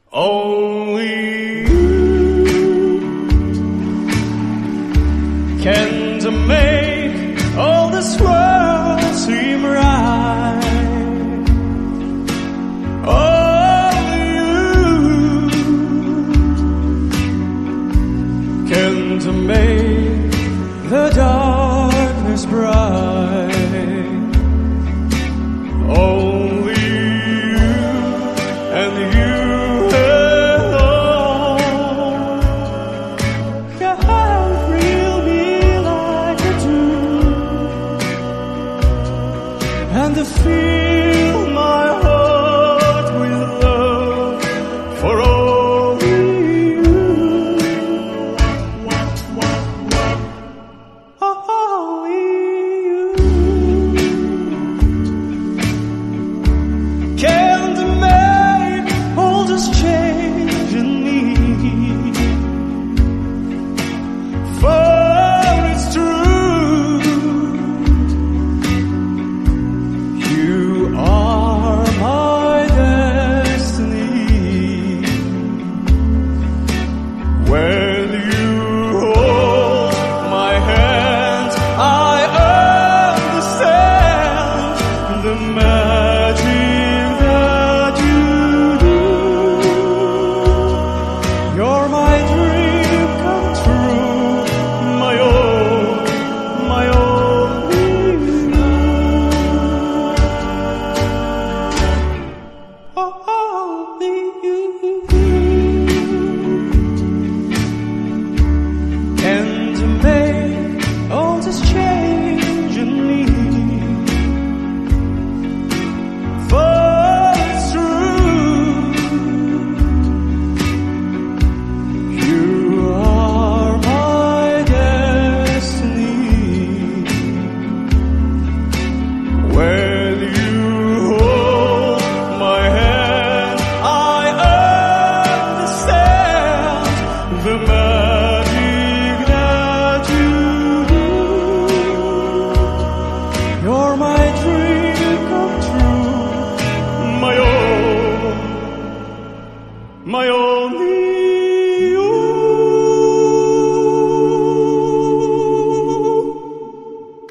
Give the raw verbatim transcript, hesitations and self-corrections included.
Only you can to make all this world seem right. Only you can to make the darkness bright. Only you and you alone can thrill me like you do, and to feel my